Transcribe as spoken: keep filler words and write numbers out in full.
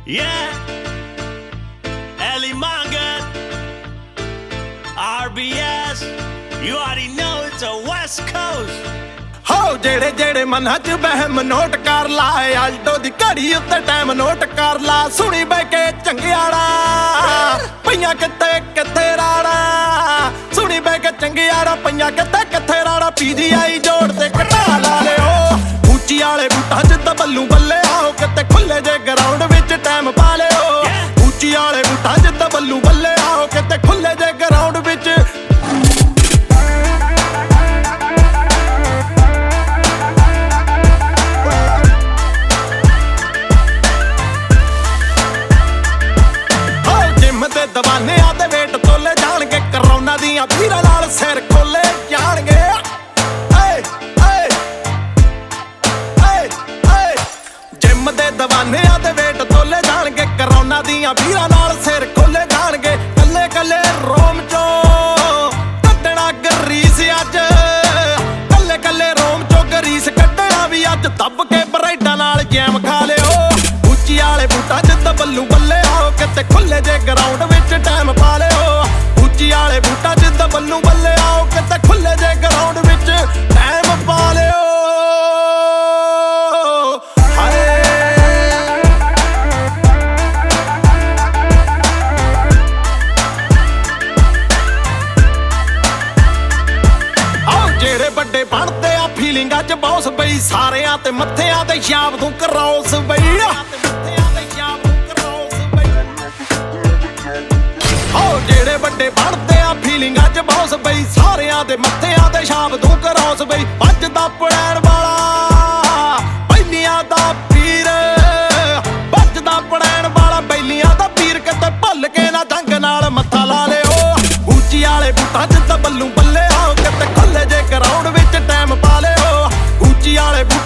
Yeah, Ellie Mangat, R B S, you already know it's a West Coast. ਹੋ ਜਿਹੜੇ ਜਿਹੜੇ ਮਨਾਂ ਚ ਬਹਿਮ ਨੋਟ ਕਰ ਲਾ, ਆਲਟੋ ਦੀ ਘੜੀ ਉੱਤੇ ਟਾਈਮ ਨੋਟ ਕਰ ਲਾ। ਸੁਣੀ ਬੈ ਕੇ ਚੰਗਿਆੜਾ ਪਈਆਂ ਕਿੱਥੇ ਕਿੱਥੇ ਰਾੜਾ, ਸੁਣੀ ਬੈ ਕੇ ਚੰਗਿਆੜਾ ਪਈਆਂ ਕਿੱਥੇ ਕਿੱਥੇ ਰਾੜਾ। ਪੀਜੀਆਈ ਜੋੜ ਤੇ ਘਟਾ ਲਾ ਲਿਓ, ਉੱਚੀ ਵਾਲੇ ਬੂਟਾਂ ਚ ਤਾਂ ਬੱਲੂ ਬੱਲੇ ਆਓ, ਕਿਤੇ ਖੁੱਲੇ ਜੇ ਗਰਾਊਂਡ ਵਿੱਚ ਟਾਈਮ ਪਾ ਲਿਓ। ਉੱਚੀ ਵਾਲੇ ਬੂਟਾਂ ਚ ਤਾਂ ਬੱਲੂ ਬੱਲੇ ਆਓ, ਕਿਤੇ ਖੁੱਲੇ ਜੇ ਗਰਾਊਂਡ ਵਿੱਚ। ਦਵਾਨਿਆਂ ਦੇ ਵੇਟ ਤੋਲੇ ਜਾਣਗੇ, ਕਰੋਨਾ ਦੀਆਂ ਭੀੜਾਂ ਨਾਲ ਸਿਰ ਖੋਲੇ ਜਾਣਗੇ। ਏ ਏ ਏ ਏ ਜਿਮ ਦੇ ਦਵਾਨਿਆਂ ਦੇ ਵੇਟ ਤੋਲੇ ਜਾਣਗੇ, ਕਰੋਨਾ ਦੀਆਂ ਭੀੜਾਂ ਨਾਲ ਸਿਰ ਖੋਲੇ ਜਾਣਗੇ। ਕੱਲੇ ਕੱਲੇ ਰੋਮ ਚੋਂ ਕੱਢਣਾ ਗਰੀਸ ਅੱਜ, ਕੱਲੇ ਕੱਲੇ ਰੋਮ ਚੋਂ ਗਰੀਸ ਕੱਢਣਾ ਵੀ ਅੱਜ। ਦੱਬ ਕੇ ਬਰੈਡਾਂ ਨਾਲ ਜੈਮ ਖਾ ਲਿਓ, ਉੱਚੀ ਵਾਲੇ ਬੂਟਾਂ ਚ ਤਾਂ ਬੱਲੂ ਬੱਲੇ ਆਓ, ਕਿਤੇ ਖੁੱਲੇ ਜੇ ਗਰਾਊਂਡ ਵਿੱਚ ਟਾਈਮ ਪਾ ਲਿਓ। ਉੱਚੀ ਵਾਲੇ ਬੂਟਾਂ ਚ ਤਾਂ ਬੱਲੂ ਬੱਲੇ ਆਓ, ਕਿਤੇ ਖੁੱਲੇ ਜੇ ਗਰਾਊਂਡ ਵਿੱਚ ਟਾਈਮ ਪਾ ਲਿਓ। ਹਾਏ ਆਓ ਜਿਹੜੇ ਵੱਡੇ ਬਣਦੇ ਆ ਫੀਲਿੰਗਾਂ ਚ ਬੌਸ ਬਈ, ਸਾਰਿਆਂ ਤੇ ਮੱਥਿਆਂ ਤੇ ਸ਼ਾਮ ਤੂੰ ਕਰੌਸ ਬਈ। ਜਿਹੜੇ ਵੱਡੇ ਬਣਦੇ ਆ ਫੀਲਿੰਗਾਂ ਚ ਬੌਸ ਬਈ, ਸਾਰਿਆਂ ਦੇ ਮੱਥਿਆਂ ਤੇ ਛਾਪ ਤੂੰ ਕਰੌਸ ਬਈ। ਵੱਜਦਾ ਪੜੈਣ ਵਾਲਾ ਬੈਲੀਆਂ ਦਾ ਪੀਰ, ਵੱਜਦਾ ਪੜੈਣ ਵਾਲਾ ਬੈਲੀਆਂ ਦਾ ਪੀਰ, ਕਿਤੇ ਭੁੱਲ ਕੇ ਨਾ ਜੰਗ ਨਾਲ ਮੱਥਾ ਲਾ ਲਿਓ। ਉੱਚੀ ਵਾਲੇ ਬੂਟਾਂ ਚ ਤਾਂ ਬੱਲੂ ਬੱਲੇ ਆਓ, ਕਿਤੇ ਖੁੱਲੇ ਜੇ ਗਰਾਊਂਡ ਵਿੱਚ ਟਾਈਮ ਪਾ ਲਿਓ। ਉੱਚੀ ਵਾਲੇ